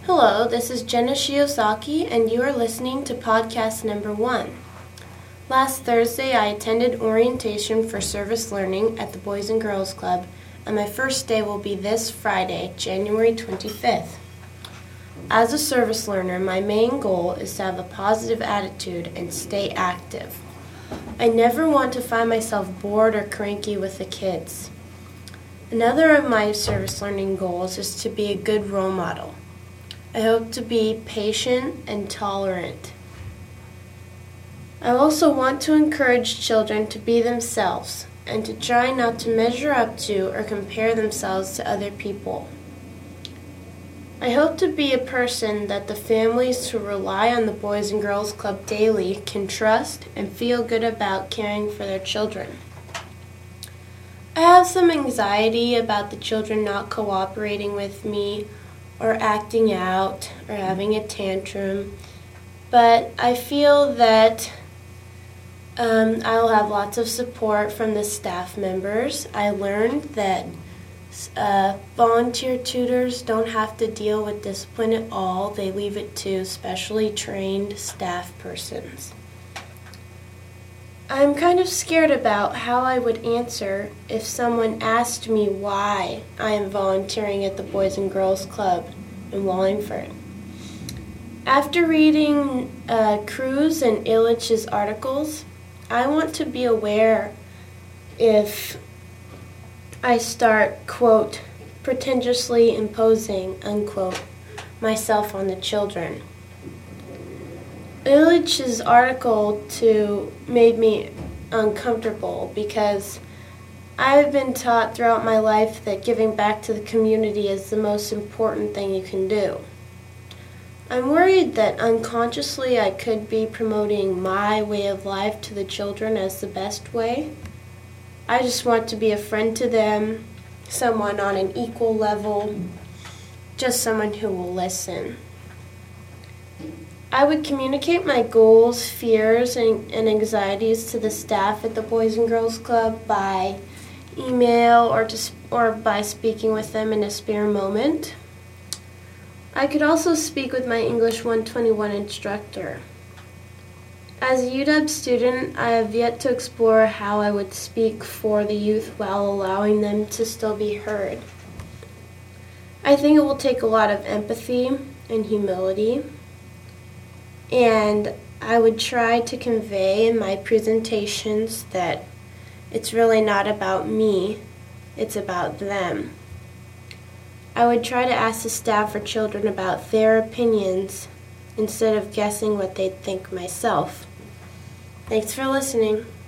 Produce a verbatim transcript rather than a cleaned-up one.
Hello, this is Jenna Shiosaki, and you are listening to podcast number one. Last Thursday, I attended orientation for service learning at the Boys and Girls Club, and my first day will be this Friday, January twenty-fifth. As a service learner, my main goal is to have a positive attitude and stay active. I never want to find myself bored or cranky with the kids. Another of my service learning goals is to be a good role model. I hope to be patient and tolerant. I also want to encourage children to be themselves and to try not to measure up to or compare themselves to other people. I hope to be a person that the families who rely on the Boys and Girls Club daily can trust and feel good about caring for their children. I have some anxiety about the children not cooperating with me or acting out or having a tantrum, but I feel that um, I'll have lots of support from the staff members. I learned that uh, volunteer tutors don't have to deal with discipline at all. They leave it to specially trained staff persons. I'm kind of scared about how I would answer if someone asked me why I am volunteering at the Boys and Girls Club in Wallingford. After reading uh, Cruz and Illich's articles, I want to be aware if I start, quote, pretentiously imposing, unquote, myself on the children. Illich's article, too, made me uncomfortable because I've been taught throughout my life that giving back to the community is the most important thing you can do. I'm worried that unconsciously I could be promoting my way of life to the children as the best way. I just want to be a friend to them, someone on an equal level, just someone who will listen. I would communicate my goals, fears, and, and anxieties to the staff at the Boys and Girls Club by email or, to, or by speaking with them in a spare moment. I could also speak with my English one twenty-one instructor. As a U W student, I have yet to explore how I would speak for the youth while allowing them to still be heard. I think it will take a lot of empathy and humility, and I would try to convey in my presentations that it's really not about me, it's about them. I would try to ask the staff or children about their opinions instead of guessing what they'd think myself. Thanks for listening.